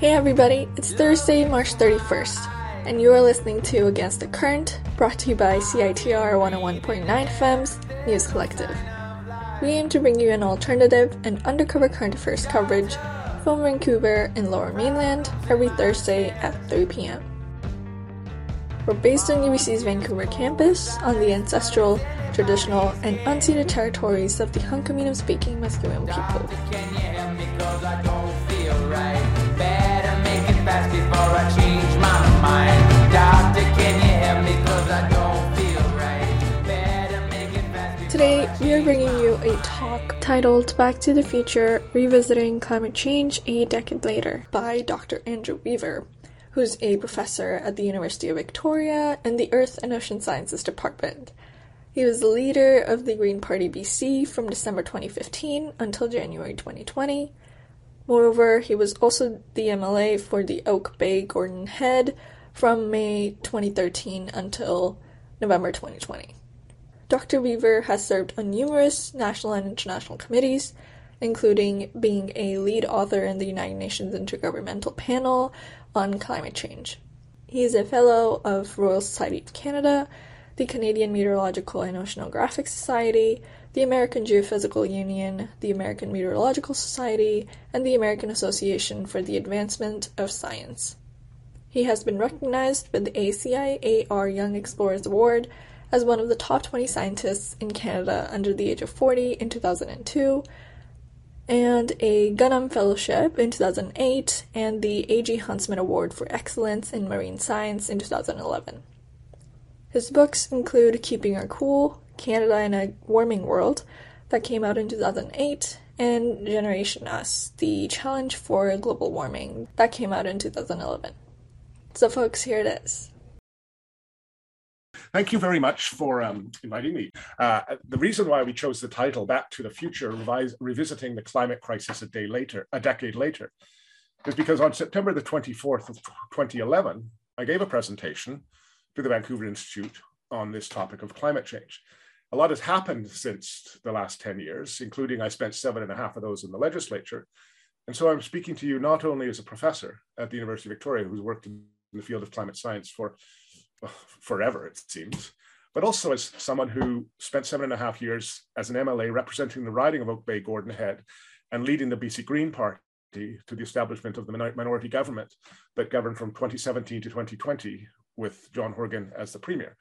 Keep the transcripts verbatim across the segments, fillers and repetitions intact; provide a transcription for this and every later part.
Hey everybody, it's Thursday, March thirty-first, and you are listening to Against the Current, brought to you by C I T R one oh one point nine F M's News Collective. We aim to bring you an alternative and undercover current affairs coverage from Vancouver and Lower Mainland every Thursday at three p.m. We're based on U B C's Vancouver campus on the ancestral, traditional, and unceded territories of the Hunkaminam-speaking Musqueam people. Today, we are bringing you a talk titled Back to the Future, Revisiting Climate Change a Decade Later by Doctor Andrew Weaver, who's a professor at the University of Victoria in the Earth and Ocean Sciences Department. He was the leader of the Green Party B C from December twenty fifteen until January twenty twenty. Moreover, he was also the M L A for the Oak Bay Gordon Head from May twenty thirteen until November twenty twenty. Doctor Weaver has served on numerous national and international committees, including being a lead author in the United Nations Intergovernmental Panel on Climate Change. He is a fellow of Royal Society of Canada, the Canadian Meteorological and Oceanographic Society, the American Geophysical Union, the American Meteorological Society, and the American Association for the Advancement of Science. He has been recognized with the A C I A R Young Explorers Award as one of the top twenty scientists in Canada under the age of forty in two thousand two, and a Guggenheim Fellowship in two thousand eight, and the A G Huntsman Award for Excellence in Marine Science in two thousand eleven. His books include Keeping Her Cool, Canada in a Warming World, that came out in two thousand eight, and Generation Us, The Challenge for Global Warming, that came out in two thousand eleven. So folks, here it is. Thank you very much for um, inviting me. Uh, the reason why we chose the title Back to the Future, Revise, Revisiting the Climate Crisis a Day Later, a Decade Later, is because on September the twenty-fourth of twenty eleven, I gave a presentation to the Vancouver Institute on this topic of climate change. A lot has happened since the last ten years, including I spent seven and a half of those in the legislature. And so I'm speaking to you not only as a professor at the University of Victoria, who's worked in the field of climate science for forever, it seems, but also as someone who spent seven and a half years as an M L A representing the riding of Oak Bay Gordon Head and leading the B C Green Party to the establishment of the minority government that governed from twenty seventeen to twenty twenty with John Horgan as the premier.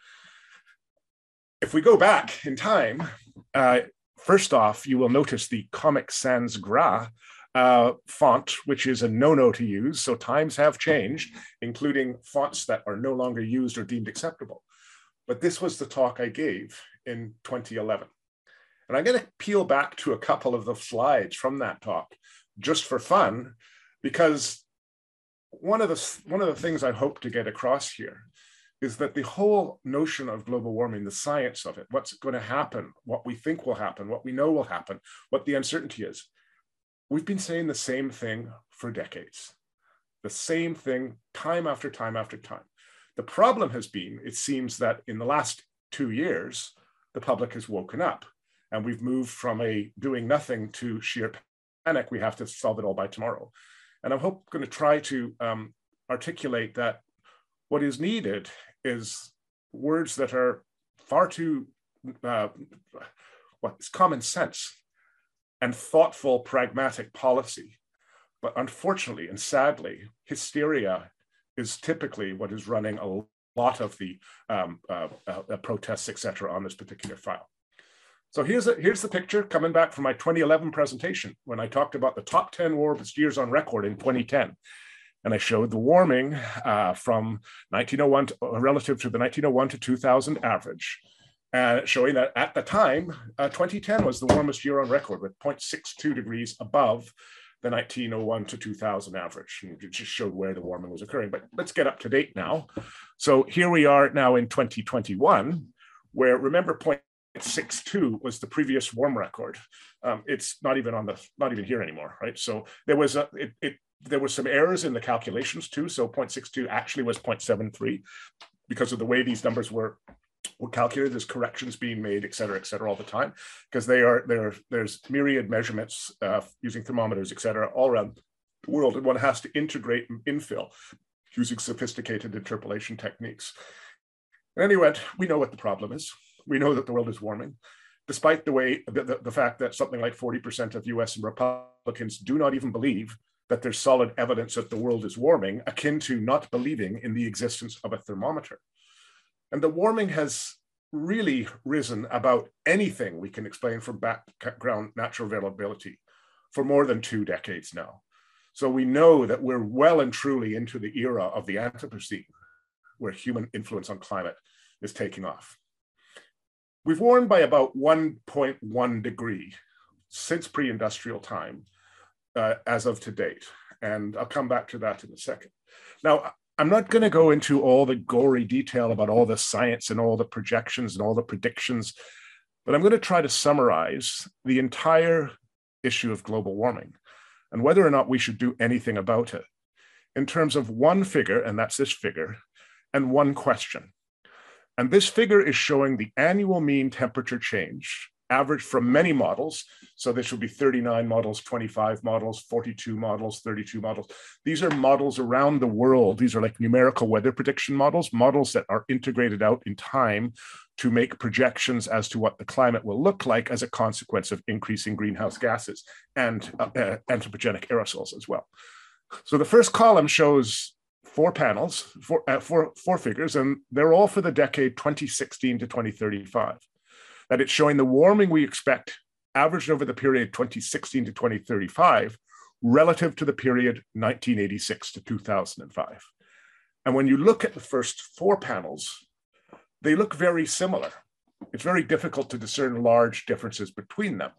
If we go back in time, uh, first off, you will notice the Comic Sans Gras Uh, font, which is a no-no to use. So times have changed, including fonts that are no longer used or deemed acceptable. But this was the talk I gave in twenty eleven. And I'm going to peel back to a couple of the slides from that talk just for fun, because one of the, one of the things I hope to get across here is that the whole notion of global warming, the science of it, what's going to happen, what we think will happen, what we know will happen, what the uncertainty is, we've been saying the same thing for decades, the same thing time after time after time. The problem has been, it seems that in the last two years, the public has woken up and we've moved from a doing nothing to sheer panic. We have to solve it all by tomorrow. And I'm hope, going to try to um, articulate that what is needed is words that are far too, uh, what is common sense and thoughtful, pragmatic policy. But unfortunately and sadly, hysteria is typically what is running a lot of the um, uh, uh, protests, et cetera, on this particular file. So here's, a, here's the picture coming back from my twenty eleven presentation when I talked about the top ten warmest years on record in twenty ten. And I showed the warming uh, from nineteen oh one to, uh, relative to the nineteen oh one to two thousand average. Uh, showing that at the time, uh, twenty ten was the warmest year on record with zero point six two degrees above the nineteen oh one to two thousand average. And it just showed where the warming was occurring. But let's get up to date now. So here we are now in twenty twenty-one, where remember zero point six two was the previous warm record. Um, it's not even on the, not even here anymore, right? So there was a, it, it there were some errors in the calculations too. So zero point six two actually was zero point seven three because of the way these numbers were were calculated. There's corrections being made, et cetera, et cetera, all the time, because they are there. There's myriad measurements uh, using thermometers, et cetera, all around the world, and one has to integrate and infill using sophisticated interpolation techniques. In any event, we know what the problem is. We know that the world is warming, despite the way the, the, the fact that something like forty percent of U S and Republicans do not even believe that there's solid evidence that the world is warming, akin to not believing in the existence of a thermometer. And the warming has really risen about anything we can explain from background natural variability for more than two decades now. So we know that we're well and truly into the era of the Anthropocene, where human influence on climate is taking off. We've warmed by about one point one degree since pre-industrial time uh, as of to date. And I'll come back to that in a second. Now, I'm not going to go into all the gory detail about all the science and all the projections and all the predictions, but I'm going to try to summarize the entire issue of global warming and whether or not we should do anything about it in terms of one figure, and that's this figure, and one question. And this figure is showing the annual mean temperature change averaged from many models. So this would be thirty-nine models, twenty-five models, forty-two models, thirty-two models. These are models around the world. These are like numerical weather prediction models, models that are integrated out in time to make projections as to what the climate will look like as a consequence of increasing greenhouse gases and uh, uh, anthropogenic aerosols as well. So the first column shows four panels, four, uh, four, four figures, and they're all for the decade twenty sixteen to twenty thirty-five. That it's showing the warming we expect averaged over the period twenty sixteen to twenty thirty-five relative to the period nineteen eighty-six to two thousand five. And when you look at the first four panels, they look very similar. It's very difficult to discern large differences between them.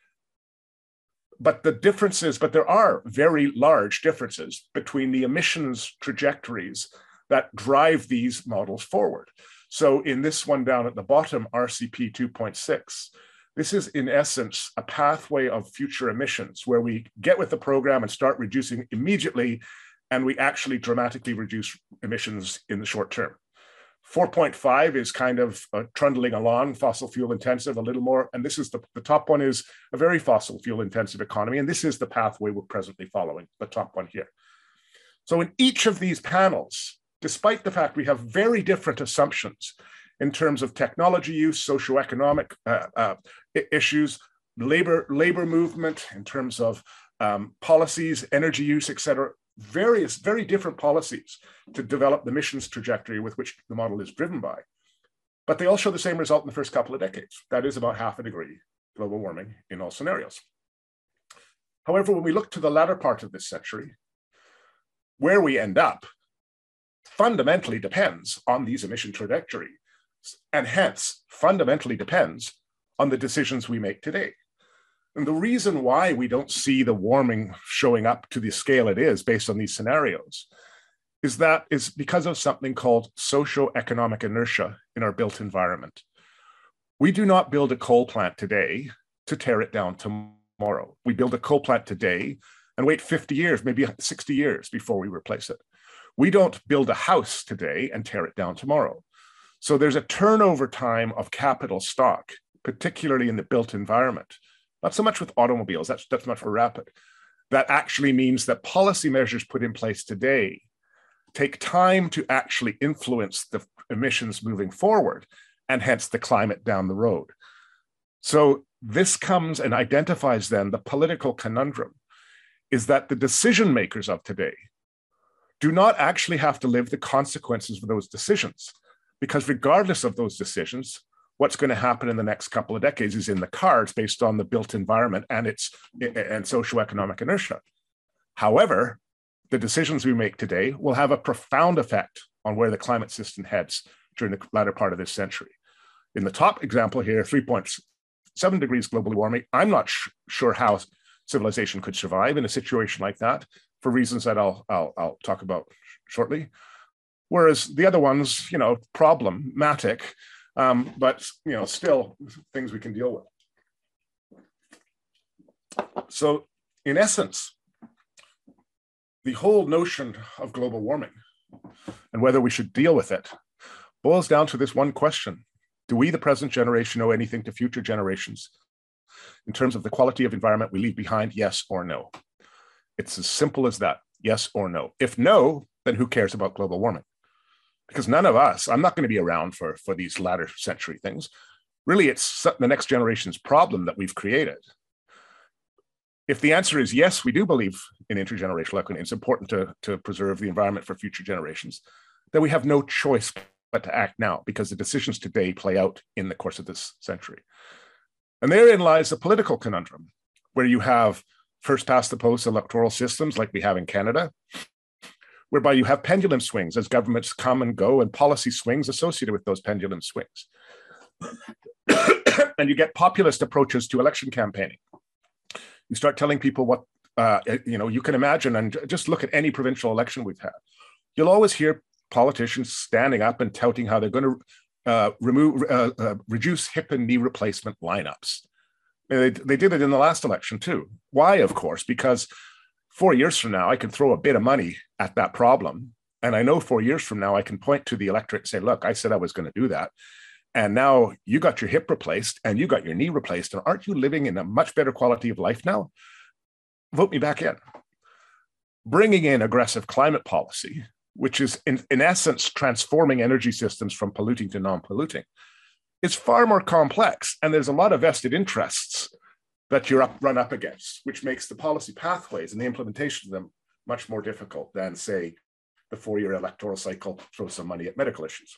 But the differences, but there are very large differences between the emissions trajectories that drive these models forward. So in this one down at the bottom, R C P two point six, this is in essence a pathway of future emissions where we get with the program and start reducing immediately, and we actually dramatically reduce emissions in the short term. four point five is kind of uh, trundling along, fossil fuel intensive a little more. And this is the, the top one is a very fossil fuel intensive economy. And this is the pathway we're presently following, the top one here. So in each of these panels, despite the fact we have very different assumptions in terms of technology use, socioeconomic uh, uh, issues, labor, labor movement, in terms of um, policies, energy use, et cetera, various, very different policies to develop the emissions trajectory with which the model is driven by. But they all show the same result in the first couple of decades. That is about half a degree global warming in all scenarios. However, when we look to the latter part of this century, where we end up fundamentally depends on these emission trajectories, and hence fundamentally depends on the decisions we make today. And the reason why we don't see the warming showing up to the scale it is based on these scenarios is that it's because of something called socioeconomic inertia in our built environment. We do not build a coal plant today to tear it down tomorrow. We build a coal plant today and wait fifty years, maybe sixty years before we replace it. We don't build a house today and tear it down tomorrow. So there's a turnover time of capital stock, particularly in the built environment. Not so much with automobiles, that's, that's much more rapid. That actually means that policy measures put in place today take time to actually influence the emissions moving forward, and hence the climate down the road. So this comes and identifies then the political conundrum is that the decision makers of today do not actually have to live the consequences of those decisions, because regardless of those decisions, what's going to happen in the next couple of decades is in the cards based on the built environment and its and socioeconomic inertia. However, the decisions we make today will have a profound effect on where the climate system heads during the latter part of this century. In the top example here, three point seven degrees global warming, I'm not sh- sure how civilization could survive in a situation like that for reasons that I'll, I'll, I'll talk about shortly. Whereas the other ones, you know, problematic, um, but, you know, still things we can deal with. So in essence, the whole notion of global warming and whether we should deal with it boils down to this one question. Do we, the present generation, owe anything to future generations in terms of the quality of environment we leave behind, yes or no? It's as simple as that, yes or no. If no, then who cares about global warming? Because none of us, I'm not going to be around for, for these latter century things. Really, it's the next generation's problem that we've created. If the answer is yes, we do believe in intergenerational equity, it's important to, to preserve the environment for future generations, then we have no choice but to act now, because the decisions today play out in the course of this century. And therein lies the political conundrum, where you have first past the post electoral systems like we have in Canada, whereby you have pendulum swings as governments come and go, and policy swings associated with those pendulum swings. And you get populist approaches to election campaigning. You start telling people what, uh, you know, you can imagine, and just look at any provincial election we've had. You'll always hear politicians standing up and touting how they're going to uh, remove, uh, uh, reduce hip and knee replacement lineups. They, they did it in the last election too. Why? Of course, because four years from now, I can throw a bit of money at that problem. And I know four years from now, I can point to the electorate and say, look, I said I was going to do that. And now you got your hip replaced and you got your knee replaced. And aren't you living in a much better quality of life now? Vote me back in. Bringing in aggressive climate policy, which is in, in essence transforming energy systems from polluting to non-polluting, is far more complex. And there's a lot of vested interests that you're up, run up against, which makes the policy pathways and the implementation of them much more difficult than, say, the four-year electoral cycle throws some money at medical issues.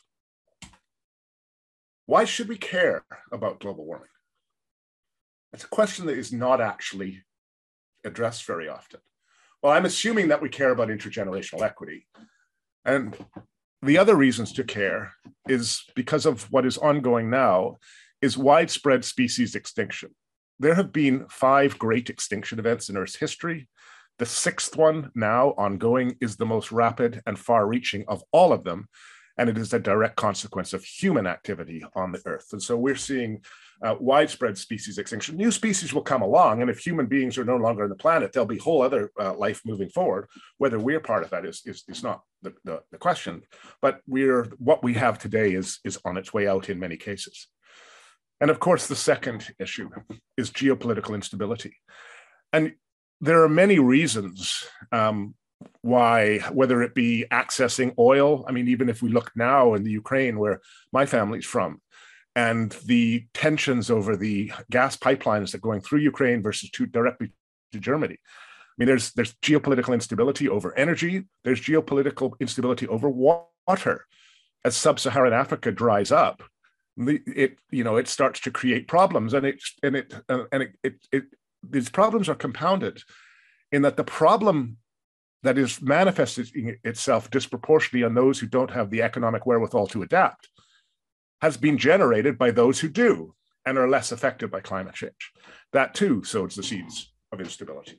Why should we care about global warming? It's a question that is not actually addressed very often. Well, I'm assuming that we care about intergenerational equity. And the other reasons to care is because of what is ongoing now is widespread species extinction. There have been five great extinction events in Earth's history. The sixth one now ongoing is the most rapid and far-reaching of all of them. And it is a direct consequence of human activity on the Earth. And so we're seeing uh, widespread species extinction. New species will come along, and if human beings are no longer on the planet, there'll be whole other uh, life moving forward. Whether we're part of that is, is, is not the, the, the question, but we're, what we have today is, is on its way out in many cases. And of course, the second issue is geopolitical instability. And there are many reasons um, why, whether it be accessing oil, I mean, even if we look now in the Ukraine, where my family's from, and the tensions over the gas pipelines that are going through Ukraine versus to directly to Germany. I mean, there's, there's geopolitical instability over energy, there's geopolitical instability over water. As sub-Saharan Africa dries up, it, you know, it starts to create problems, and it, and it, and it, it, it these problems are compounded in that the problem that is manifesting itself disproportionately on those who don't have the economic wherewithal to adapt has been generated by those who do and are less affected by climate change. That too sows the seeds of instability.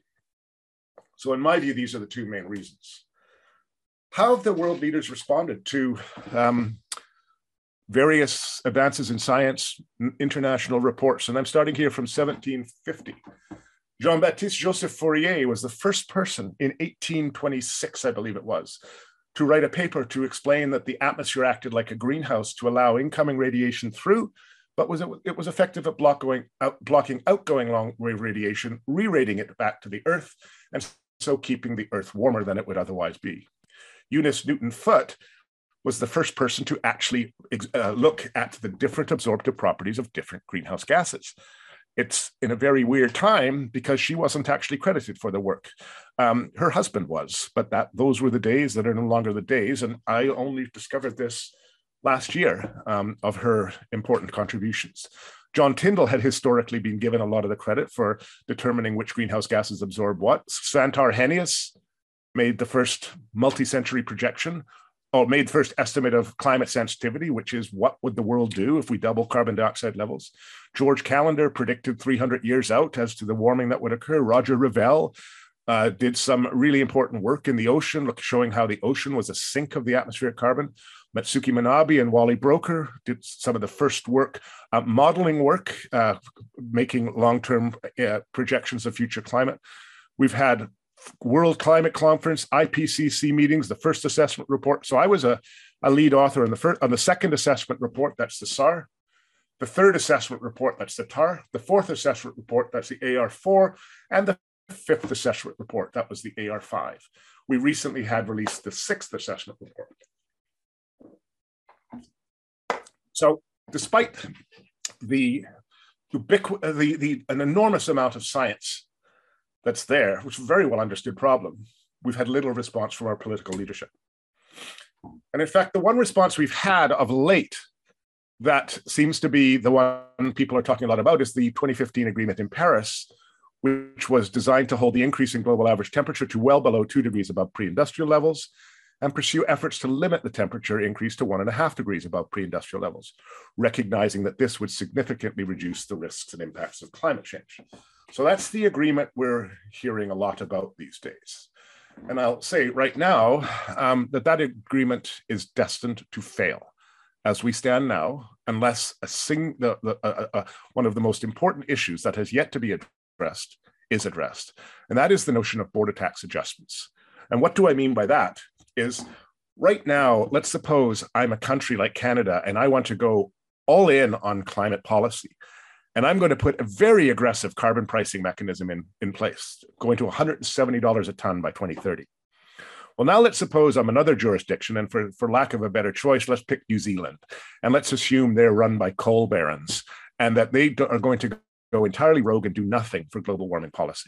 So in my view, these are the two main reasons. How have the world leaders responded to um, various advances in science, international reports? And I'm starting here from seventeen fifty. Jean-Baptiste Joseph Fourier was the first person in eighteen twenty-six, I believe it was, to write a paper to explain that the atmosphere acted like a greenhouse to allow incoming radiation through, but was it, it was effective at block going out, blocking outgoing long-wave radiation, re-radiating it back to the Earth, and so keeping the Earth warmer than it would otherwise be. Eunice Newton-Foote was the first person to actually uh, look at the different absorptive properties of different greenhouse gases. It's in a very weird time because she wasn't actually credited for the work. Um, her husband was, but that those were the days that are no longer the days. And I only discovered this last year um, of her important contributions. John Tyndall had historically been given a lot of the credit for determining which greenhouse gases absorb what. Svantar Hennius made the first multi-century projection, or made first estimate of climate sensitivity, which is what would the world do if we double carbon dioxide levels. George Callender predicted three hundred years out as to the warming that would occur. Roger Revelle uh, did some really important work in the ocean, showing how the ocean was a sink of the atmospheric carbon. Matsuki Manabe and Wally Broker did some of the first work, uh, modeling work, uh, making long-term uh, projections of future climate. We've had World Climate Conference, I P C C meetings, the first assessment report. So I was a, a lead author on the first, on the second assessment report, that's the S A R. The third assessment report, that's the T A R. The fourth assessment report, that's the A R four. And the fifth assessment report. That was the A R five. We recently had released the sixth assessment report. So despite the, ubiqu the, the an enormous amount of science that's there, which is a very well understood problem, we've had little response from our political leadership. And in fact, the one response we've had of late that seems to be the one people are talking a lot about is the twenty fifteen agreement in Paris, which was designed to hold the increase in global average temperature to well below two degrees above pre-industrial levels and pursue efforts to limit the temperature increase to one and a half degrees above pre-industrial levels, recognizing that this would significantly reduce the risks and impacts of climate change. So that's the agreement we're hearing a lot about these days. And I'll say right now um, that that agreement is destined to fail as we stand now, unless a sing the, the, uh, uh, one of the most important issues that has yet to be addressed is addressed. And that is the notion of border tax adjustments. And what do I mean by that is right now, let's suppose I'm a country like Canada and I want to go all in on climate policy. And I'm going to put a very aggressive carbon pricing mechanism in, in place, going to one hundred seventy dollars a ton by twenty thirty. Well, now let's suppose I'm another jurisdiction, and for, for lack of a better choice, let's pick New Zealand. And let's assume they're run by coal barons and that they are going to go entirely rogue and do nothing for global warming policy.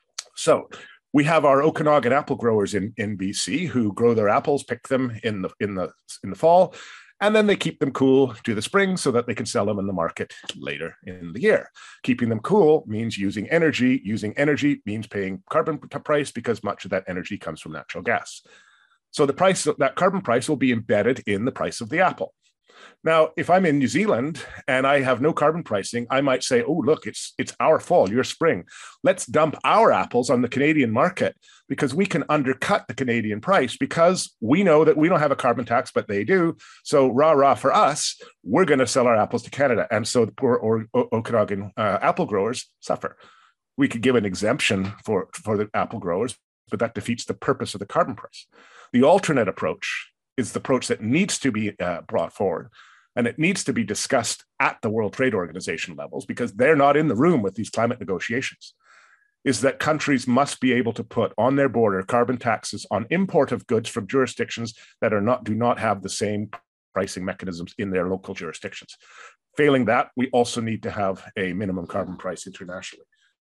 So we have our Okanagan apple growers in, in B C who grow their apples, pick them in the, in the, in the fall, and then they keep them cool to the spring so that they can sell them in the market later in the year. Keeping them cool means using energy. Using energy means paying carbon price because much of that energy comes from natural gas. So the price, that carbon price will be embedded in the price of the apple. Now, if I'm in New Zealand and I have no carbon pricing, I might say, oh, look, it's, it's our fall, your spring. Let's dump our apples on the Canadian market because we can undercut the Canadian price because we know that we don't have a carbon tax, but they do. So rah, rah for us, we're going to sell our apples to Canada. And so the poor or, o Okanagan uh, apple growers suffer. We could give an exemption for, for the apple growers, but that defeats the purpose of the carbon price. The alternate approach is the approach that needs to be uh, brought forward. And it needs to be discussed at the World Trade Organization levels because they're not in the room with these climate negotiations, is that countries must be able to put on their border carbon taxes on import of goods from jurisdictions that are not, do not have the same pricing mechanisms in their local jurisdictions. Failing that, we also need to have a minimum carbon price internationally.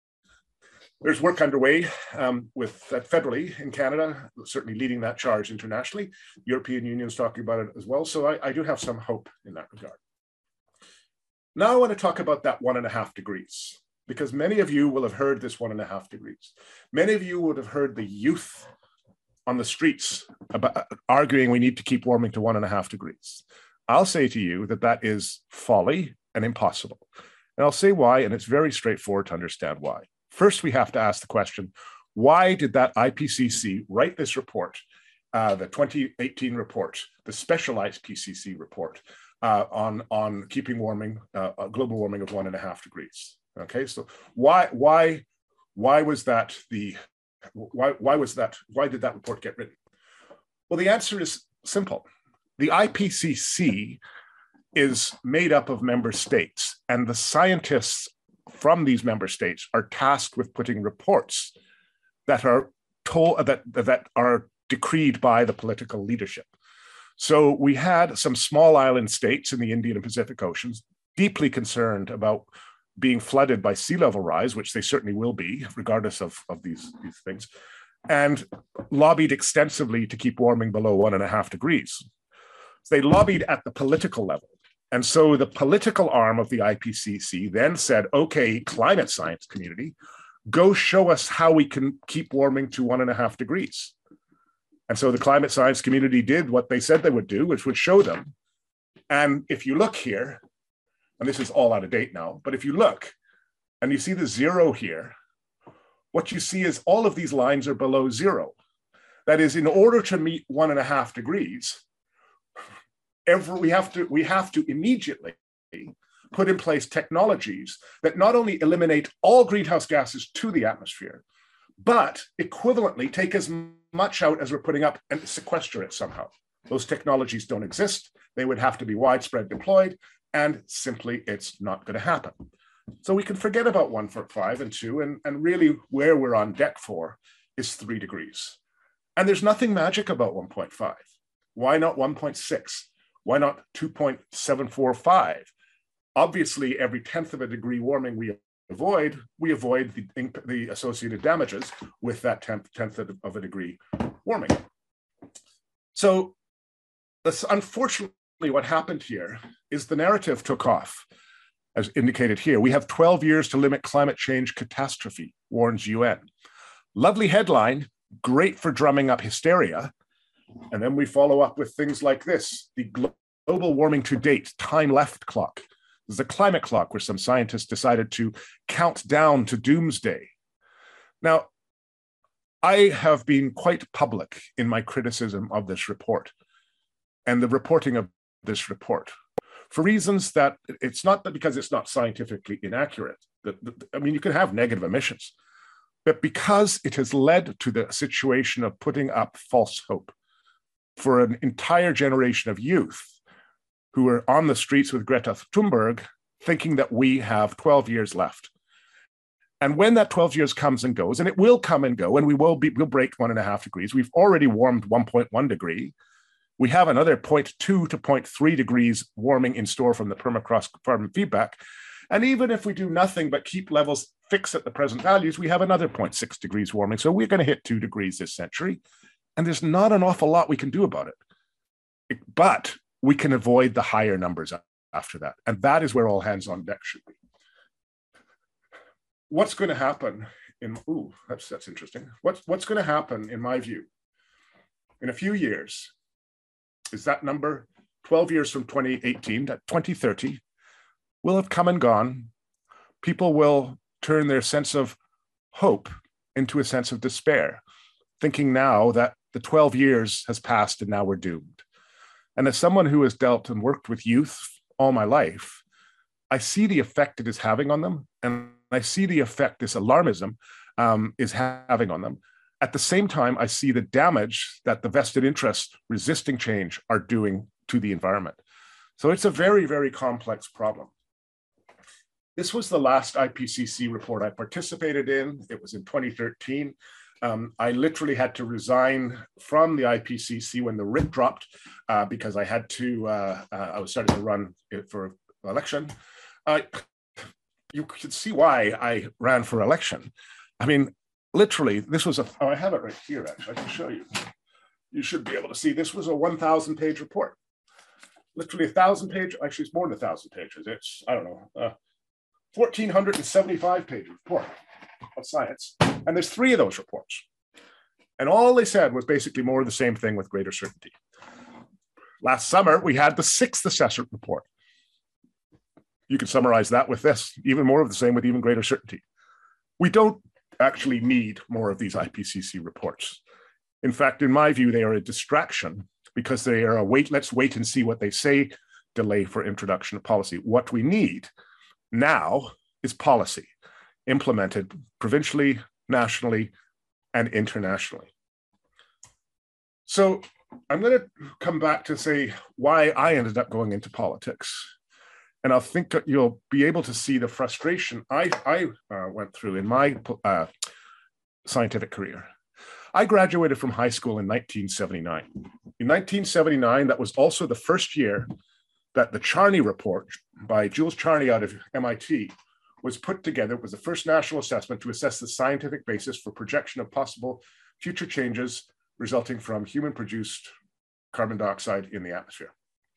There's work underway um, with uh, federally in Canada, certainly leading that charge internationally. The European Union is talking about it as well. So I, I do have some hope in that regard. Now I want to talk about that one and a half degrees, because many of you will have heard this one and a half degrees. Many of you would have heard the youth on the streets about, arguing we need to keep warming to one and a half degrees. I'll say to you that that is folly and impossible. And I'll say why, and it's very straightforward to understand why. First, we have to ask the question, why did that I P C C write this report, uh, the twenty eighteen report, the specialized P C C report uh, on, on keeping warming, uh, global warming of one and a half degrees? Okay, so why, why, why was that the, why, why was that, why did that report get written? Well, the answer is simple. The I P C C is made up of member states, and the scientists from these member states are tasked with putting reports that are told that that are decreed by the political leadership. So we had some small island states in the Indian and Pacific Oceans deeply concerned about being flooded by sea level rise, which they certainly will be, regardless of, of these, these things, and lobbied extensively to keep warming below one and a half degrees. So they lobbied at the political level. And so the political arm of the I P C C then said, okay, climate science community, go show us how we can keep warming to one and a half degrees. And so the climate science community did what they said they would do, which would show them. And if you look here, and this is all out of date now, but if you look and you see the zero here, what you see is all of these lines are below zero. That is, in order to meet one and a half degrees, Every, we have to we have to immediately put in place technologies that not only eliminate all greenhouse gases to the atmosphere, but equivalently take as much out as we're putting up and sequester it somehow. Those technologies don't exist. They would have to be widespread deployed, and simply it's not going to happen. So we can forget about one point five and two, and, and really where we're on deck for is three degrees. And there's nothing magic about one point five. Why not one point six? Why not two point seven four five? Obviously, every tenth of a degree warming we avoid, we avoid the, the associated damages with that tenth, tenth of a degree warming. So this, unfortunately, what happened here is the narrative took off, as indicated here. We have twelve years to limit climate change catastrophe, warns U N. Lovely headline, great for drumming up hysteria. And then we follow up with things like this: the global warming to date time left clock. This is a climate clock where some scientists decided to count down to doomsday. Now, I have been quite public in my criticism of this report and the reporting of this report for reasons that it's not that because it's not scientifically inaccurate. That, I mean, you can have negative emissions, but because it has led to the situation of putting up false hope for an entire generation of youth who are on the streets with Greta Thunberg, thinking that we have twelve years left. And when that twelve years comes and goes, and it will come and go, and we will be, we'll break one and a half degrees. We've already warmed one point one degree. We have another zero point two to zero point three degrees warming in store from the permafrost carbon feedback. And even if we do nothing but keep levels fixed at the present values, we have another zero point six degrees warming. So we're going to hit two degrees this century. And there's not an awful lot we can do about it. But we can avoid the higher numbers after that. And that is where all hands on deck should be. What's going to happen in, ooh, that's, that's interesting. What's, what's going to happen, in my view, in a few years, is that number, twelve years from twenty eighteen, that twenty thirty, will have come and gone. People will turn their sense of hope into a sense of despair, thinking now that the twelve years has passed and now we're doomed. And as someone who has dealt and worked with youth all my life, I see the effect it is having on them, and I see the effect this alarmism um, is having on them. At the same time, I see the damage that the vested interests resisting change are doing to the environment. So it's a very, very complex problem. This was the last I P C C report I participated in. It was in twenty thirteen. Um, I literally had to resign from the I P C C when the writ dropped uh, because I had to, uh, uh, I was starting to run for election. Uh, you could see why I ran for election. I mean, literally, this was a, oh, I have it right here, actually, I can show you. You should be able to see, this was a one thousand page report. Literally a thousand page, actually it's more than a thousand pages. It's, I don't know, uh, one thousand four hundred seventy-five page report of science. And there's three of those reports. And all they said was basically more of the same thing with greater certainty. Last summer, we had the sixth assessment report. You can summarize that with this, even more of the same with even greater certainty. We don't actually need more of these I P C C reports. In fact, in my view, they are a distraction because they are a wait, let's wait and see what they say, delay for introduction of policy. What we need now is policy implemented provincially, nationally, and internationally. So I'm going to come back to say why I ended up going into politics. And I think that you'll be able to see the frustration I, I uh, went through in my uh, scientific career. I graduated from high school in nineteen seventy-nine. In nineteen seventy-nine, that was also the first year that the Charney report by Jules Charney out of M I T was put together. It was the first national assessment to assess the scientific basis for projection of possible future changes resulting from human-produced carbon dioxide in the atmosphere.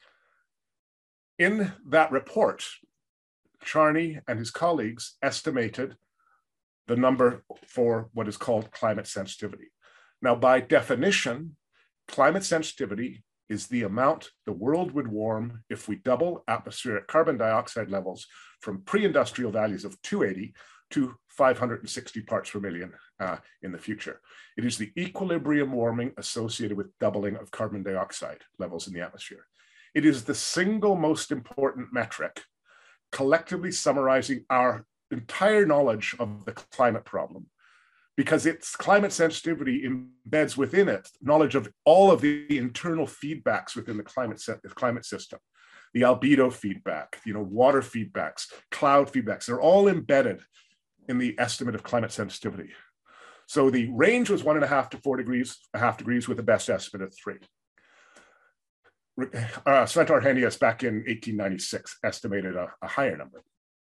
In that report, Charney and his colleagues estimated the number for what is called climate sensitivity. Now, by definition, climate sensitivity is the amount the world would warm if we double atmospheric carbon dioxide levels from pre-industrial values of two hundred eighty to five hundred sixty parts per million uh, in the future. It is the equilibrium warming associated with doubling of carbon dioxide levels in the atmosphere. It is the single most important metric, collectively summarizing our entire knowledge of the climate problem, because its climate sensitivity embeds within it knowledge of all of the internal feedbacks within the climate, set, the climate system. the albedo feedback, you know, water feedbacks, cloud feedbacks, they're all embedded in the estimate of climate sensitivity. So the range was one and a half to four degrees, a half degrees with a best estimate of three. Uh, Sventor Arrhenius back in eighteen ninety-six estimated a, a higher number.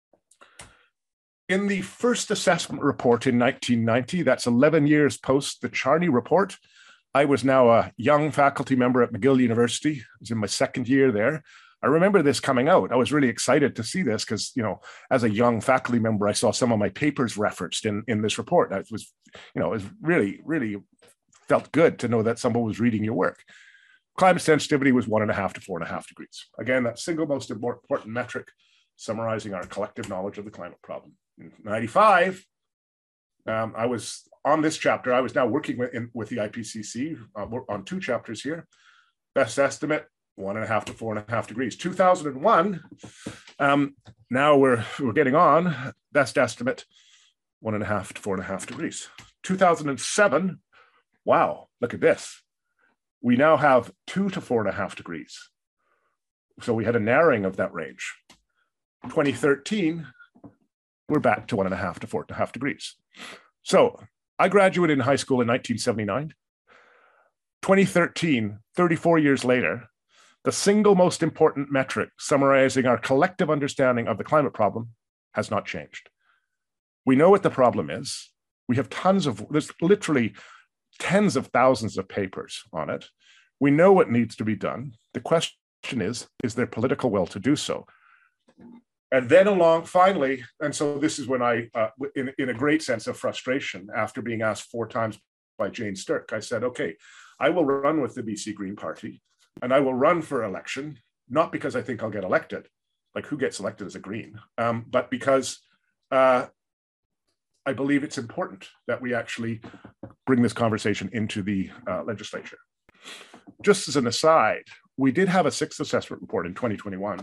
In the first assessment report in nineteen ninety, that's eleven years post the Charney report, I was now a young faculty member at McGill University. I was in my second year there. I remember this coming out. I was really excited to see this because, you know, as a young faculty member, I saw some of my papers referenced in, in this report. It was, you know, it was really, really felt good to know that someone was reading your work. Climate sensitivity was one and a half to four and a half degrees. Again, that single most important metric, summarizing our collective knowledge of the climate problem. In ninety-five, um, I was on this chapter. I was now working with, in, with the I P C C uh, on two chapters here. Best estimate, one and a half to four and a half degrees. two thousand one, um, now we're, we're getting on. Best estimate, one and a half to four and a half degrees. two thousand seven, wow, look at this. We now have two to four and a half degrees. So we had a narrowing of that range. twenty thirteen, we're back to one and a half to four and a half degrees. So I graduated in high school in nineteen seventy-nine. twenty thirteen, thirty-four years later, the single most important metric summarizing our collective understanding of the climate problem has not changed. We know what the problem is. We have tons of, there's literally tens of thousands of papers on it. We know what needs to be done. The question is, is there political will to do so? And then along, finally, and so this is when I, uh, in, in a great sense of frustration, after being asked four times by Jane Stirk, I said, okay, I will run with the B C Green Party, and I will run for election, not because I think I'll get elected, like who gets elected as a Green, um, but because uh, I believe it's important that we actually bring this conversation into the uh, legislature. Just as an aside, we did have a sixth assessment report in twenty twenty-one.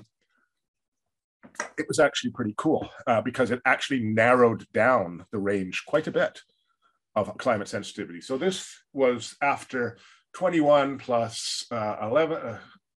It was actually pretty cool uh, because it actually narrowed down the range quite a bit of climate sensitivity. So this was after twenty-one plus uh, eleven, uh,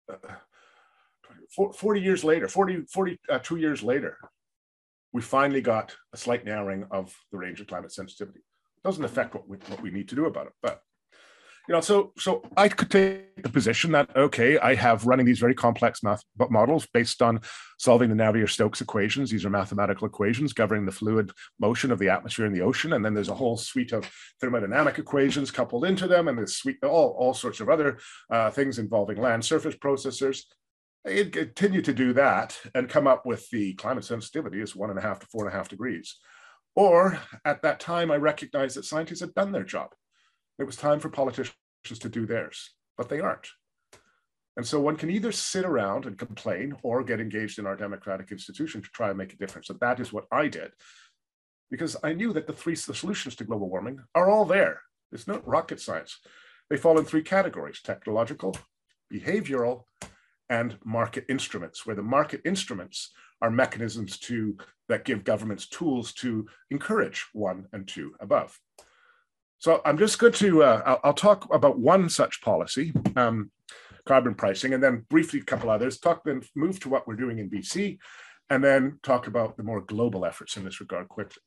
uh, forty years later, forty, forty-two years later, we finally got a slight narrowing of the range of climate sensitivity. It doesn't affect what we, what we need to do about it, but you know, so so I could take the position that, okay, I have running these very complex math models based on solving the Navier-Stokes equations. These are mathematical equations governing the fluid motion of the atmosphere and the ocean. And then there's a whole suite of thermodynamic equations coupled into them, and there's suite, all, all sorts of other uh, things involving land surface processors. I'd continue to do that and come up with the climate sensitivity as one and a half to four and a half degrees. Or at that time, I recognized that scientists had done their job. It was time for politicians to do theirs, but they aren't. And so one can either sit around and complain or get engaged in our democratic institution to try and make a difference. And that is what I did, because I knew that the three solutions to global warming are all there. It's not rocket science. They fall in three categories: technological, behavioral, and market instruments, where the market instruments are mechanisms to that give governments tools to encourage one and two above. So I'm just going to, uh, I'll, I'll talk about one such policy, um, carbon pricing, and then briefly a couple others, talk then move to what we're doing in B C, and then talk about the more global efforts in this regard quickly.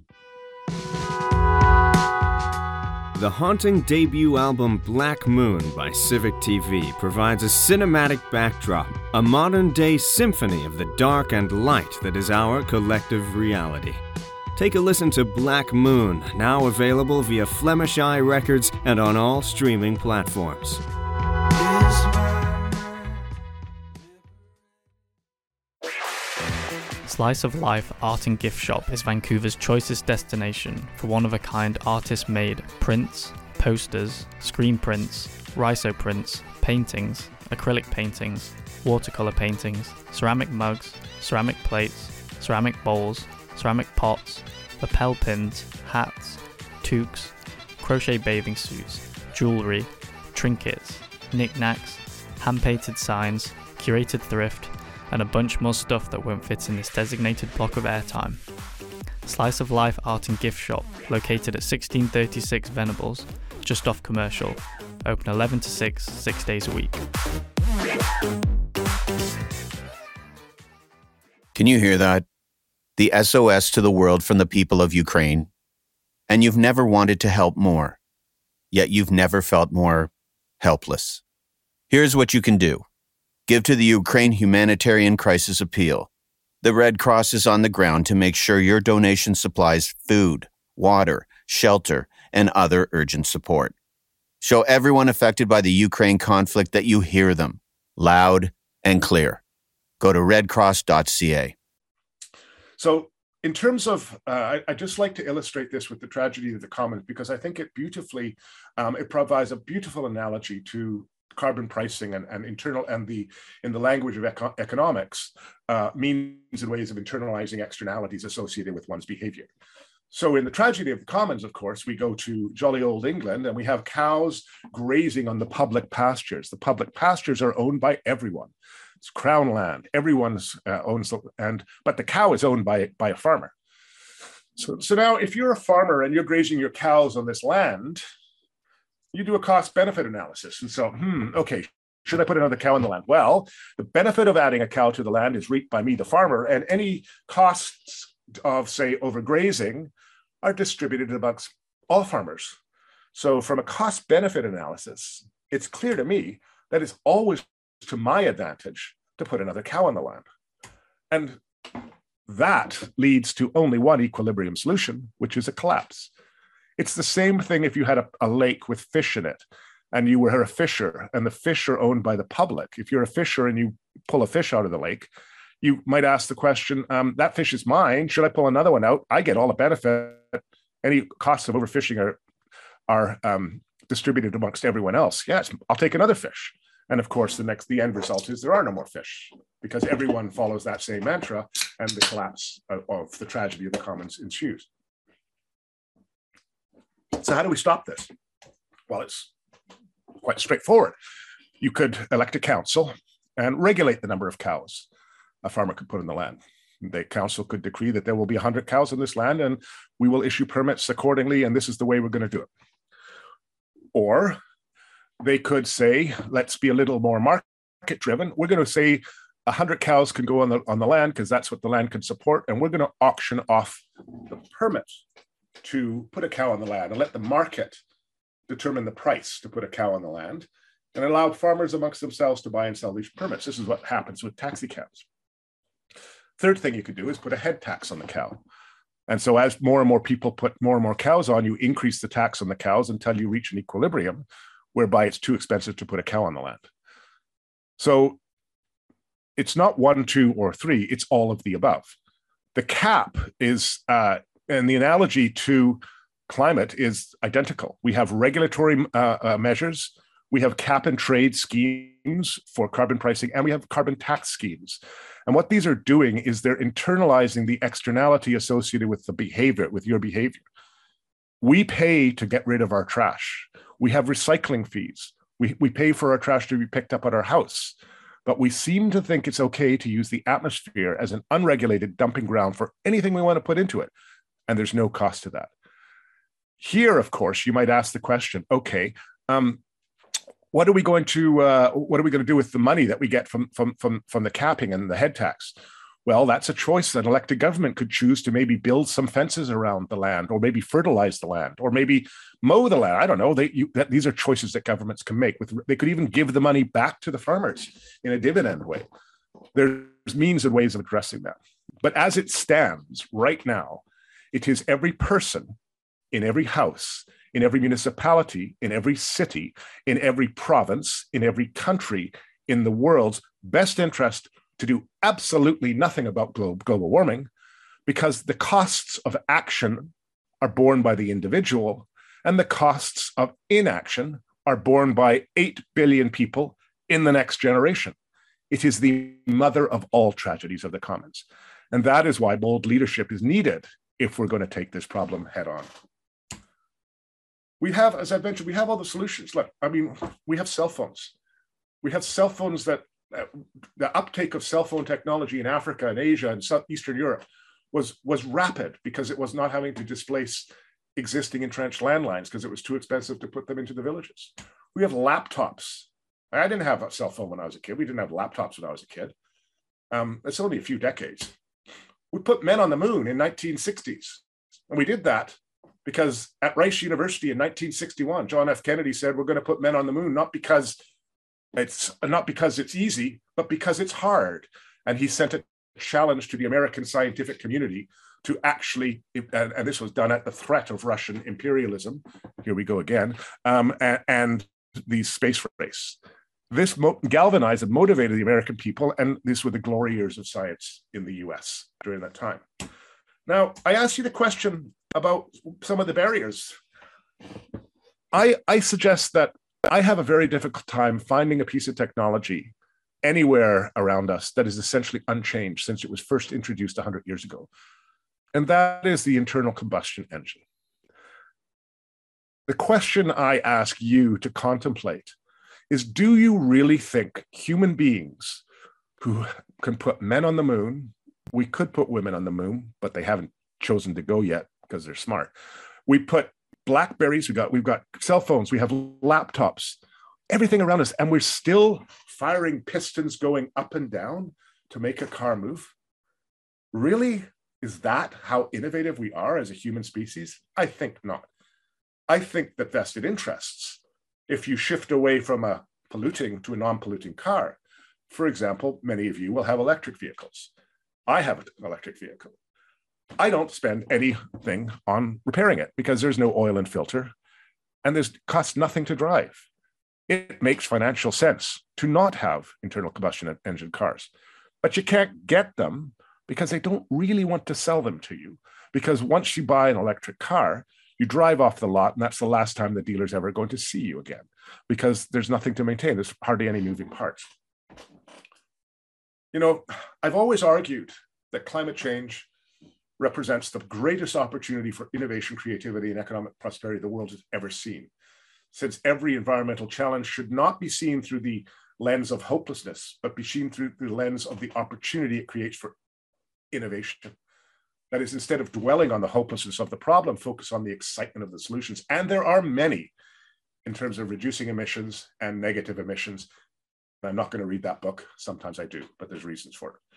The haunting debut album Black Moon by Civic T V provides a cinematic backdrop, a modern-day symphony of the dark and light that is our collective reality. Take a listen to Black Moon, now available via Flemish Eye Records and on all streaming platforms. Slice of Life Art and Gift Shop is Vancouver's choicest destination for one-of-a-kind artist-made prints, posters, screen prints, rhizo prints, paintings, acrylic paintings, watercolor paintings, ceramic mugs, ceramic plates, ceramic bowls, ceramic pots, lapel pins, hats, toques, crochet bathing suits, jewellery, trinkets, knickknacks, hand-painted signs, curated thrift, and a bunch more stuff that won't fit in this designated block of airtime. Slice of Life Art and Gift Shop, located at sixteen thirty-six Venables, just off Commercial, open eleven to six, six days a week. Can you hear that? The S O S to the world from the people of Ukraine. And you've never wanted to help more, yet you've never felt more helpless. Here's what you can do. Give to the Ukraine Humanitarian Crisis Appeal. The Red Cross is on the ground to make sure your donation supplies food, water, shelter, and other urgent support. Show everyone affected by the Ukraine conflict that you hear them, loud and clear. Go to red cross dot c a. So in terms of, uh, I, I just like to illustrate this with the tragedy of the commons, because I think it beautifully, um, it provides a beautiful analogy to carbon pricing and, and internal and the, in the language of eco economics, uh, means and ways of internalizing externalities associated with one's behavior. So in the tragedy of the commons, of course, we go to jolly old England and we have cows grazing on the public pastures. The public pastures are owned by everyone. It's crown land. Everyone's uh, owns, and but the cow is owned by by a farmer. So, so now, if you're a farmer and you're grazing your cows on this land, you do a cost-benefit analysis. And so, hmm, okay, should I put another cow on the land? Well, the benefit of adding a cow to the land is reaped by me, the farmer, and any costs of, say, overgrazing are distributed amongst all farmers. So, from a cost-benefit analysis, it's clear to me that it's always to my advantage to put another cow on the land. And that leads to only one equilibrium solution, which is a collapse. It's the same thing if you had a, a lake with fish in it and you were a fisher and the fish are owned by the public. If you're a fisher and you pull a fish out of the lake, you might ask the question, um, that fish is mine. Should I pull another one out? I get all the benefit. Any costs of overfishing are, are um, distributed amongst everyone else. Yes, I'll take another fish. And of course, the next, the end result is there are no more fish because everyone follows that same mantra and the collapse of, of the tragedy of the commons ensues. So how do we stop this? Well, it's quite straightforward. You could elect a council and regulate the number of cows a farmer could put in the land. The council could decree that there will be one hundred cows in this land and we will issue permits accordingly, and this is the way we're going to do it. Or they could say, let's be a little more market driven. We're going to say one hundred cows can go on the, on the land because that's what the land can support. And we're going to auction off the permit to put a cow on the land and let the market determine the price to put a cow on the land and allow farmers amongst themselves to buy and sell these permits. This is what happens with taxi cabs. Third thing you could do is put a head tax on the cow. And so as more and more people put more and more cows on, you increase the tax on the cows until you reach an equilibrium whereby it's too expensive to put a cow on the land. So it's not one, two, or three, it's all of the above. The cap is, uh, and the analogy to climate is identical. We have regulatory uh, uh, measures, we have cap and trade schemes for carbon pricing, and we have carbon tax schemes. And what these are doing is they're internalizing the externality associated with the behavior, with your behavior. We pay to get rid of our trash. We have recycling fees. We, we pay for our trash to be picked up at our house. But we seem to think it's okay to use the atmosphere as an unregulated dumping ground for anything we want to put into it. And there's no cost to that. Here, of course, you might ask the question, okay, um, what are we going to uh, what are we going to do with the money that we get from, from, from, from the capping and the head tax? Well, that's a choice that elected government could choose to maybe build some fences around the land, or maybe fertilize the land, or maybe mow the land. I don't know. They, you, that, these are choices that governments can make. With, they could even give the money back to the farmers in a dividend way. There's means and ways of addressing that. But as it stands right now, it is every person in every house, in every municipality, in every city, in every province, in every country, in the world's best interest to do absolutely nothing about global warming, because the costs of action are borne by the individual and the costs of inaction are borne by eight billion people in the next generation. It is the mother of all tragedies of the commons. And that is why bold leadership is needed if we're going to take this problem head on. We have, as I mentioned, we have all the solutions. Look, I mean, we have cell phones. We have cell phones that Uh, the uptake of cell phone technology in Africa and Asia and Southeastern Europe was, was rapid because it was not having to displace existing entrenched landlines because it was too expensive to put them into the villages. We have laptops. I didn't have a cell phone when I was a kid. We didn't have laptops when I was a kid. Um, it's only a few decades. We put men on the moon in nineteen sixties. And we did that because at Rice University in nineteen sixty-one, John F. Kennedy said, we're going to put men on the moon, not because it's not because it's easy, but because it's hard. And he sent a challenge to the American scientific community to actually, and, and this was done at the threat of Russian imperialism, here we go again, um, and, and the space race. This mo- galvanized and motivated the American people, and these were the glory years of science in the U S during that time. Now, I asked you the question about some of the barriers. I, I suggest that I have a very difficult time finding a piece of technology anywhere around us that is essentially unchanged since it was first introduced one hundred years ago. And that is the internal combustion engine. The question I ask you to contemplate is, do you really think human beings who can put men on the moon, we could put women on the moon, but they haven't chosen to go yet because they're smart. We put Blackberries, we got, we've got cell phones, we have laptops, everything around us, and we're still firing pistons going up and down to make a car move? Really? Is that how innovative we are as a human species? I think not. I think that vested interests, if you shift away from a polluting to a non-polluting car, for example, many of you will have electric vehicles. I have an electric vehicle. I don't spend anything on repairing it because there's no oil and filter, and there's costs nothing to drive. It makes financial sense to not have internal combustion engine cars, but you can't get them because they don't really want to sell them to you. Because once you buy an electric car, you drive off the lot, and that's the last time the dealer's ever going to see you again because there's nothing to maintain. There's hardly any moving parts. You know, I've always argued that climate change represents the greatest opportunity for innovation, creativity, and economic prosperity the world has ever seen. Since every environmental challenge should not be seen through the lens of hopelessness, but be seen through the lens of the opportunity it creates for innovation. That is, instead of dwelling on the hopelessness of the problem, focus on the excitement of the solutions. And there are many in terms of reducing emissions and negative emissions. I'm not going to read that book. Sometimes I do, but there's reasons for it.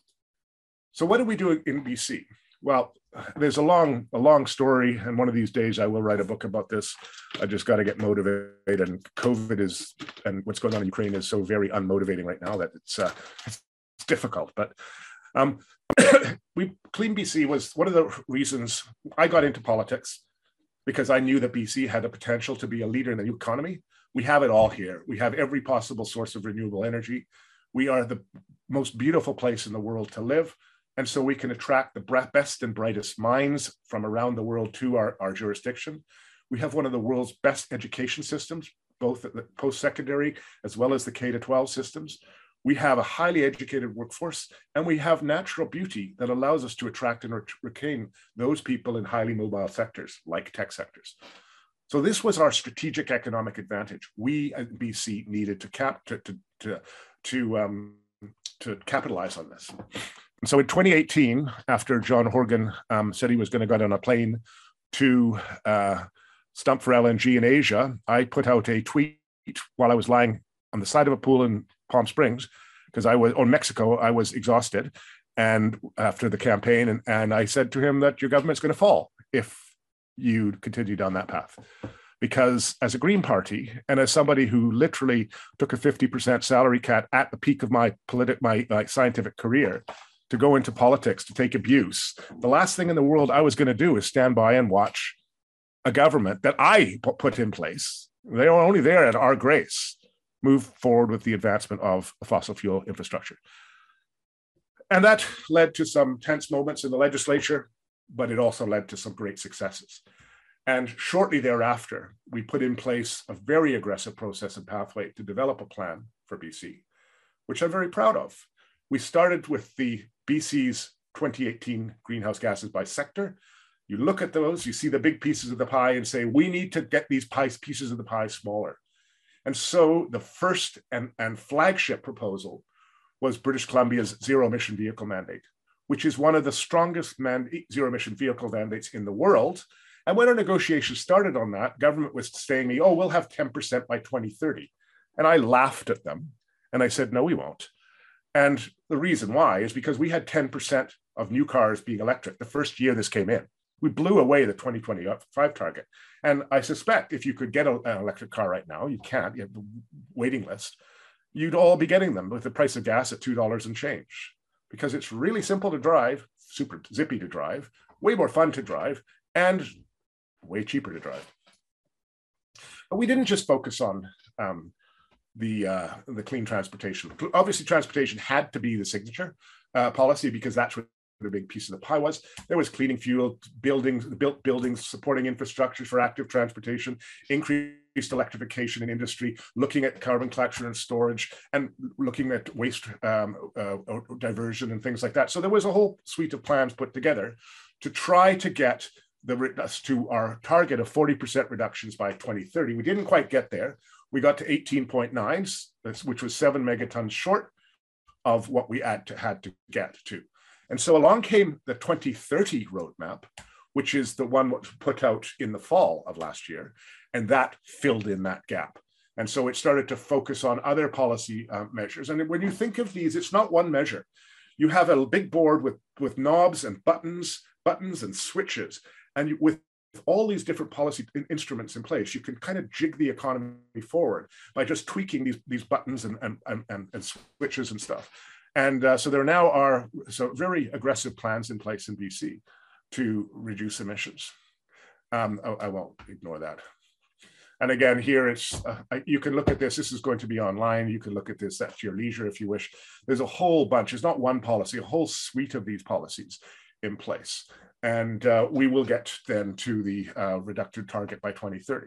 So what do we do in B C? Well, there's a long, a long story, and one of these days I will write a book about this. I just got to get motivated, and COVID is, and what's going on in Ukraine is so very unmotivating right now that it's, uh, it's difficult. But um, we Clean B C was one of the reasons I got into politics, because I knew that B C had the potential to be a leader in the new economy. We have it all here. We have every possible source of renewable energy. We are the most beautiful place in the world to live. And so we can attract the best and brightest minds from around the world to our, our jurisdiction. We have one of the world's best education systems, both at the post-secondary as well as the K to twelve systems. We have a highly educated workforce, and we have natural beauty that allows us to attract and retain those people in highly mobile sectors like tech sectors. So this was our strategic economic advantage. We at B C needed to cap to to to to, um, to capitalize on this. And so in twenty eighteen, after John Horgan um, said he was going to get on a plane to uh, stump for L N G in Asia, I put out a tweet while I was lying on the side of a pool in Palm Springs, because I was, or Mexico, I was exhausted, and after the campaign, and, and I said to him that your government's going to fall if you continue down that path. Because as a Green Party, and as somebody who literally took a fifty percent salary cut at the peak of my politi- my, my scientific career, to go into politics, to take abuse, the last thing in the world I was going to do is stand by and watch a government that I put in place, they were only there at our grace, move forward with the advancement of fossil fuel infrastructure. And that led to some tense moments in the legislature, but it also led to some great successes. And shortly thereafter, we put in place a very aggressive process and pathway to develop a plan for B C, which I'm very proud of. We started with the B C's twenty eighteen greenhouse gases by sector. You look at those, you see the big pieces of the pie and say, we need to get these pie, pieces of the pie smaller. And so the first and, and flagship proposal was British Columbia's zero emission vehicle mandate, which is one of the strongest man, zero emission vehicle mandates in the world. And when our negotiations started on that, government was saying to me, oh, we'll have ten percent by twenty thirty. And I laughed at them. And I said, no, we won't. And the reason why is because we had ten percent of new cars being electric the first year this came in. We blew away the twenty twenty-five target. And I suspect if you could get a, an electric car right now, you can't, you have the waiting list, you'd all be getting them with the price of gas at two dollars and change, because it's really simple to drive, super zippy to drive, way more fun to drive, and way cheaper to drive. But we didn't just focus on um, the, uh, the clean transportation. Obviously, transportation had to be the signature uh, policy because that's what a big piece of the pie was. There was cleaning fuel, buildings, built buildings, supporting infrastructure for active transportation, increased electrification in industry, looking at carbon capture and storage, and looking at waste um, uh, diversion and things like that. So there was a whole suite of plans put together to try to get the us to our target of forty percent reductions by twenty thirty. We didn't quite get there. We got to eighteen point nine, which was seven megatons short of what we had to, had to get to. And so along came the twenty thirty roadmap, which is the one that was put out in the fall of last year, and that filled in that gap. And so it started to focus on other policy uh, measures. And when you think of these, it's not one measure. You have a big board with, with knobs and buttons, buttons and switches, and you, with all these different policy instruments in place, you can kind of jig the economy forward by just tweaking these, these buttons and, and, and, and switches and stuff. And uh, so there now are so very aggressive plans in place in B C to reduce emissions. Um, I, I won't ignore that. And again, here it's, uh, you can look at this. This is going to be online. You can look at this at your leisure if you wish. There's a whole bunch. It's not one policy, a whole suite of these policies in place. And uh, we will get then to the uh, reductive target by twenty thirty.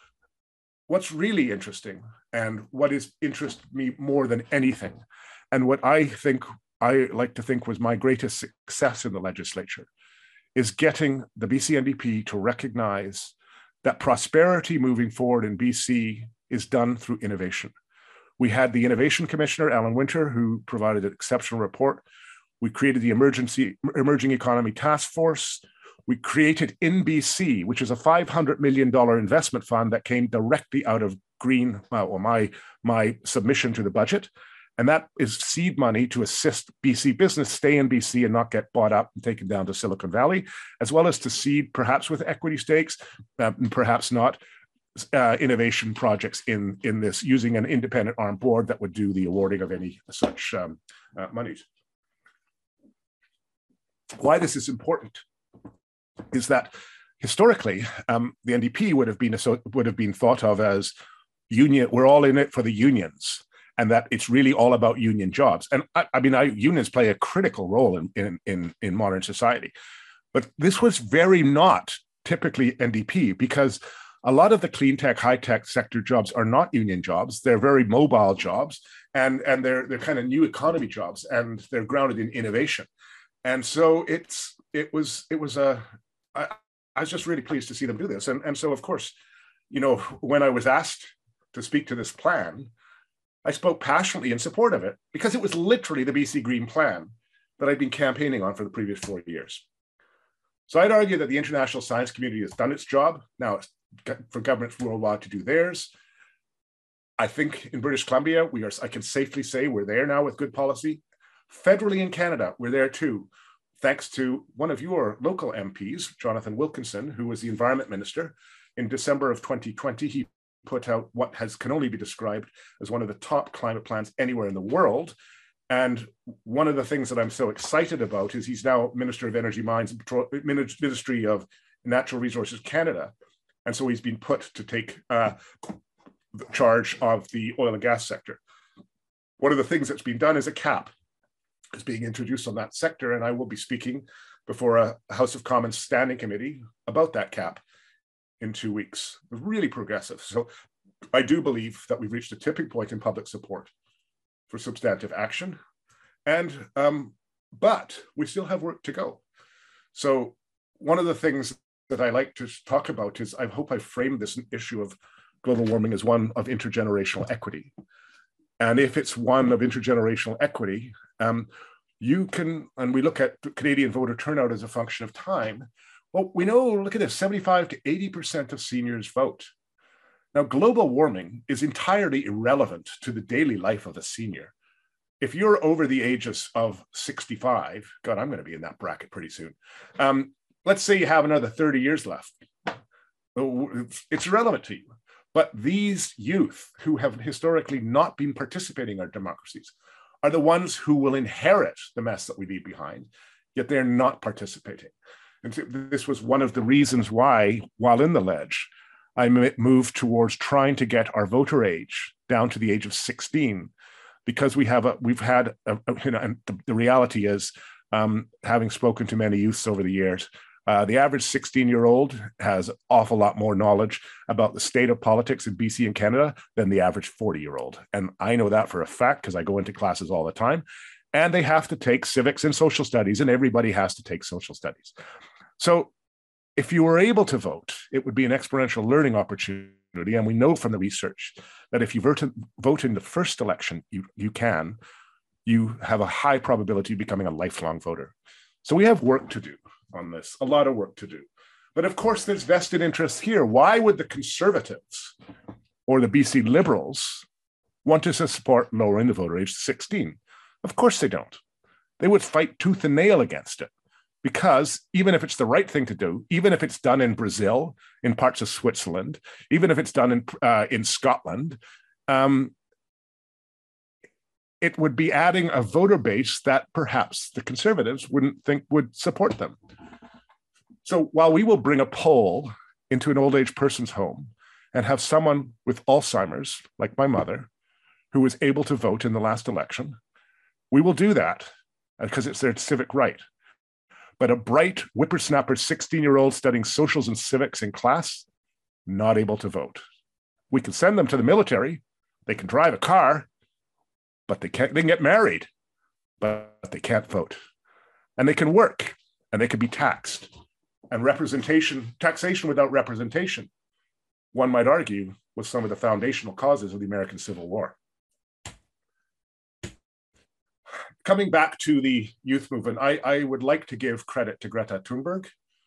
What's really interesting, and what is interests me more than anything, and what I think, I like to think was my greatest success in the legislature, is getting the B C N D P to recognize that prosperity moving forward in B C is done through innovation. We had the Innovation Commissioner, Alan Winter, who provided an exceptional report. We created the Emergency Emerging Economy Task Force. We created In B C, which is a five hundred million dollars investment fund that came directly out of Green, well, or my, my submission to the budget. And that is seed money to assist B C business stay in B C and not get bought up and taken down to Silicon Valley, as well as to seed, perhaps with equity stakes, uh, and perhaps not, uh, innovation projects in, in this, using an independent arm board that would do the awarding of any such um, uh, monies. Why this is important is that historically, um, the N D P would have been would have been thought of as union. We're all in it for the unions, and that it's really all about union jobs. And I, I mean, I, unions play a critical role in, in in in modern society. But this was very not typically N D P, because a lot of the clean tech, high tech sector jobs are not union jobs. They're very mobile jobs, and and they're they're kind of new economy jobs, and they're grounded in innovation. And so it's it was it was a I, I was just really pleased to see them do this. And and so of course, you know, when I was asked to speak to this plan, I spoke passionately in support of it, because it was literally the B C Green Plan that I'd been campaigning on for the previous four years. So I'd argue that the international science community has done its job. Now it's for governments worldwide to do theirs. I think in British Columbia, we are, I can safely say we're there now with good policy. Federally in Canada, we're there too, thanks to one of your local M Ps, Jonathan Wilkinson, who was the environment minister. In December of twenty twenty, he put out what has can only be described as one of the top climate plans anywhere in the world. And one of the things that I'm so excited about is he's now Minister of Energy, Mines, and Petrol, Ministry of Natural Resources Canada. And so he's been put to take uh, charge of the oil and gas sector. One of the things that's been done is a cap is being introduced on that sector, and I will be speaking before a House of Commons standing committee about that cap in two weeks. Really progressive. So I do believe that we've reached a tipping point in public support for substantive action, and um, but we still have work to go. So one of the things that I like to talk about is, I hope I framed this issue of global warming as one of intergenerational equity. And if it's one of intergenerational equity, um, you can, and we look at Canadian voter turnout as a function of time. Well, we know, look at this, seventy-five to eighty percent of seniors vote. Now, global warming is entirely irrelevant to the daily life of a senior. if you're over the ages of sixty-five, God, I'm going to be in that bracket pretty soon. Um, let's say you have another thirty years left. It's irrelevant to you. But these youth who have historically not been participating in our democracies are the ones who will inherit the mess that we leave behind, yet they're not participating. And so this was one of the reasons why, while in the Ledge, I moved towards trying to get our voter age down to the age of sixteen, because we have a, we've had, a, a, you know, and the, the reality is, um, having spoken to many youths over the years, uh, the average sixteen-year-old has an awful lot more knowledge about the state of politics in B C and Canada than the average forty-year-old. And I know that for a fact because I go into classes all the time, and they have to take civics and social studies, and everybody has to take social studies. So if you were able to vote, it would be an exponential learning opportunity. And we know from the research that if you vote, vote in the first election, you, you can, you have a high probability of becoming a lifelong voter. So we have work to do on this, a lot of work to do. But of course, there's vested interests here. Why would the Conservatives or the B C Liberals want to support lowering the voter age to sixteen? Of course they don't. They would fight tooth and nail against it. Because even if it's the right thing to do, even if it's done in Brazil, in parts of Switzerland, even if it's done in uh, in Scotland, um, it would be adding a voter base that perhaps the Conservatives wouldn't think would support them. So while we will bring a poll into an old age person's home and have someone with Alzheimer's, like my mother, who was able to vote in the last election, we will do that because it's their civic right. But a bright whippersnapper sixteen-year-old studying socials and civics in class, not able to vote. We can send them to the military. They can drive a car, but they can't. They can get married, but they can't vote. And they can work, and they can be taxed. And representation, taxation without representation, one might argue, was some of the foundational causes of the American Civil War. Coming back to the youth movement, I, I would like to give credit to Greta Thunberg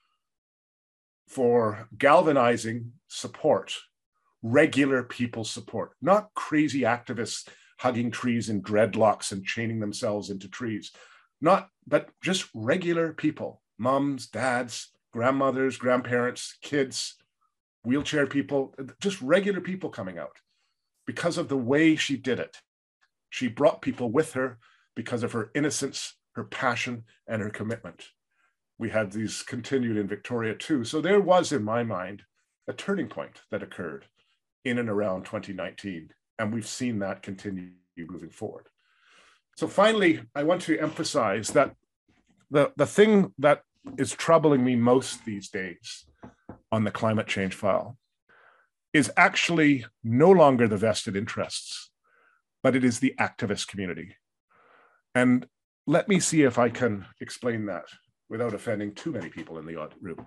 for galvanizing support, regular people support, not crazy activists hugging trees in dreadlocks and chaining themselves into trees, not, but just regular people, moms, dads, grandmothers, grandparents, kids, wheelchair people, just regular people coming out because of the way she did it. She brought people with her because of her innocence, her passion, and her commitment. We had these continued in Victoria too. So there was, in my mind, a turning point that occurred in and around twenty nineteen. And we've seen that continue moving forward. So finally, I want to emphasize that the, the thing that is troubling me most these days on the climate change file is actually no longer the vested interests, but it is the activist community. And let me see if I can explain that without offending too many people in the room.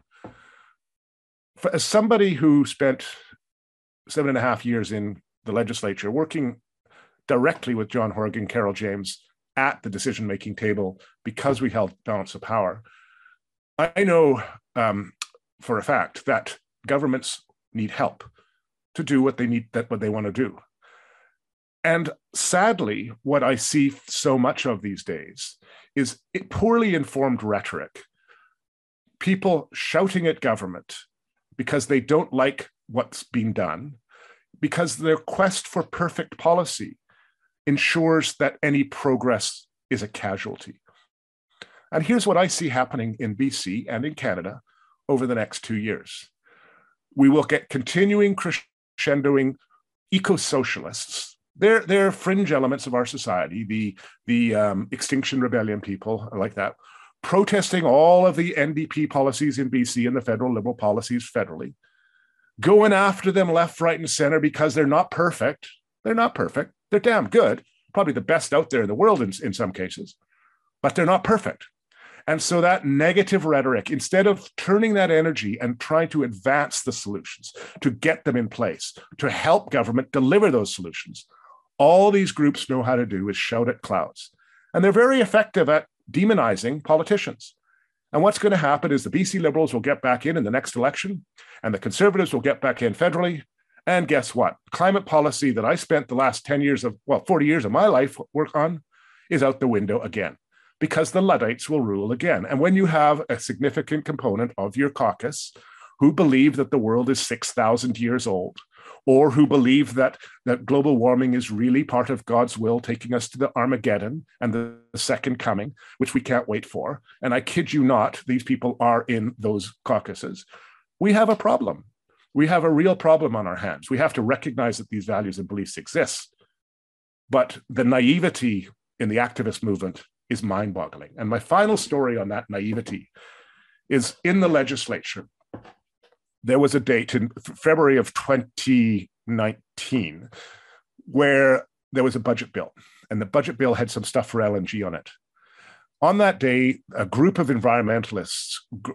For, as somebody who spent seven and a half years in the legislature working directly with John Horgan, Carol James at the decision-making table because we held balance of power, I know um, for a fact that governments need help to do what they need, that what they want to do. And sadly, what I see so much of these days is poorly informed rhetoric. People shouting at government because they don't like what's being done, because their quest for perfect policy ensures that any progress is a casualty. And here's what I see happening in B C and in Canada over the next two years. We will get continuing crescendoing eco-socialists. They're, they're fringe elements of our society, the, the um, Extinction Rebellion people like that, protesting all of the N D P policies in B C and the federal Liberal policies federally, going after them left, right, and center because they're not perfect. They're not perfect. They're damn good, probably the best out there in the world in, in some cases, but they're not perfect. And so that negative rhetoric, instead of turning that energy and trying to advance the solutions, to get them in place, to help government deliver those solutions, all these groups know how to do is shout at clouds. And they're very effective at demonizing politicians. And what's going to happen is the B C Liberals will get back in in the next election, and the Conservatives will get back in federally. And guess what? Climate policy that I spent the last ten years of, well, forty years of my life work on is out the window again, because the Luddites will rule again. And when you have a significant component of your caucus who believe that the world is six thousand years old, or who believe that, that global warming is really part of God's will taking us to the Armageddon and the second coming, which we can't wait for, and I kid you not, these people are in those caucuses, we have a problem. We have a real problem on our hands. We have to recognize that these values and beliefs exist. But the naivety in the activist movement is mind-boggling. And my final story on that naivety is in the legislature. There was a date in February of twenty nineteen where there was a budget bill, and the budget bill had some stuff for L N G on it. On that day, a group of environmentalists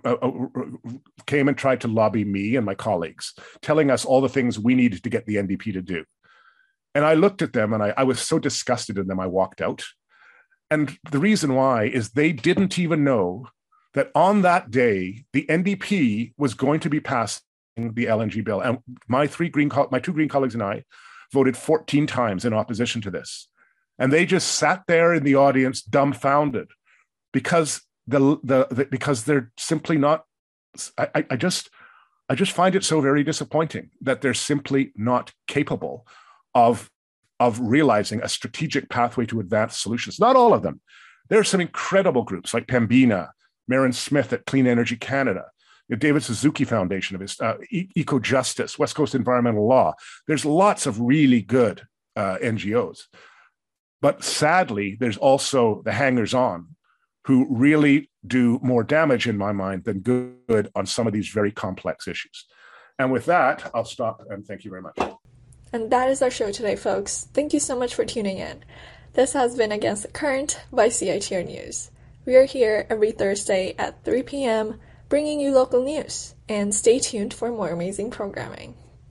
came and tried to lobby me and my colleagues, telling us all the things we needed to get the N D P to do. And I looked at them and I, I was so disgusted in them, I walked out. And the reason why is they didn't even know that on that day, the N D P was going to be passing the L N G bill. And my three green, my two green colleagues and I voted fourteen times in opposition to this. And they just sat there in the audience dumbfounded because the, the, the because they're simply not, I, I just, I just find it so very disappointing that they're simply not capable of, of realizing a strategic pathway to advanced solutions. Not all of them. There are some incredible groups like Pembina, Marin Smith at Clean Energy Canada, the David Suzuki Foundation of his, uh, e- Eco Justice, West Coast Environmental Law. There's lots of really good uh, N G Os. But sadly, there's also the hangers-on who really do more damage in my mind than good on some of these very complex issues. And with that, I'll stop and thank you very much. And that is our show today, folks. Thank you so much for tuning in. This has been Against the Current by C I T R News. We are here every Thursday at three p.m. bringing you local news, and stay tuned for more amazing programming.